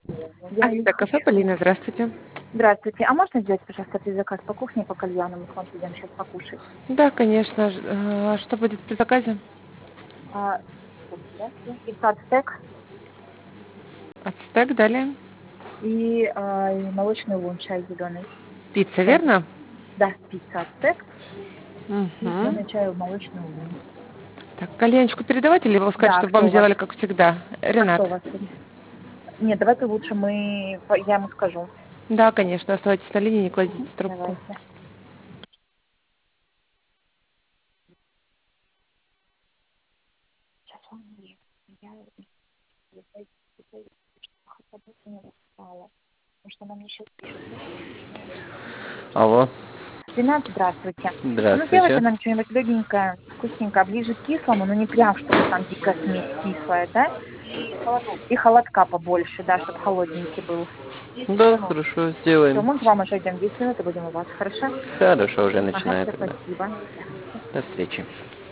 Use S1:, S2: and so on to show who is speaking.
S1: Авито кафе Полина, здравствуйте.
S2: Здравствуйте. А можно сделать, пожалуйста, предзаказ по кухне, по кальяну? Мы к вам придем сейчас покушать.
S1: Да, конечно. Что будет при заказе?
S2: А, пицца ацтек
S1: Ацтек, далее.
S2: и молочный лун, чай зеленый.
S1: Пицца,
S2: Чай.
S1: верно?
S2: Да, пицца ацтек и
S1: Угу.
S2: зеленый чай в молочный лун.
S1: Так, кальянчику передавать или его сказать,
S2: Да, а
S1: чтобы
S2: кто
S1: вам
S2: у вас?
S1: сделали, как всегда?
S2: А
S1: Ренат.
S2: кто у вас тут? Нет, давайте лучше я ему скажу.
S1: Да, конечно, оставайтесь на линии, не кладите трубку.
S2: Давайте. Сейчас он есть. Я не устала. Потому что она мне сейчас пишет.
S1: Алло,
S2: Ренат, здравствуйте. А ну сделайте
S1: здравствуйте.
S2: нам что-нибудь легенькое, вкусненькое, ближе к кислому, но не прям, чтобы там дикая смесь кислая, да? И холодка побольше, да, чтобы холодненький был.
S1: Да,
S2: Ну,
S1: хорошо,
S2: все,
S1: сделаем.
S2: мы к вам уже идем 10 минут и будем у вас, хорошо?
S1: Хорошо, уже
S2: Ага,
S1: начинаю
S2: все,
S1: тогда.
S2: спасибо.
S1: До встречи.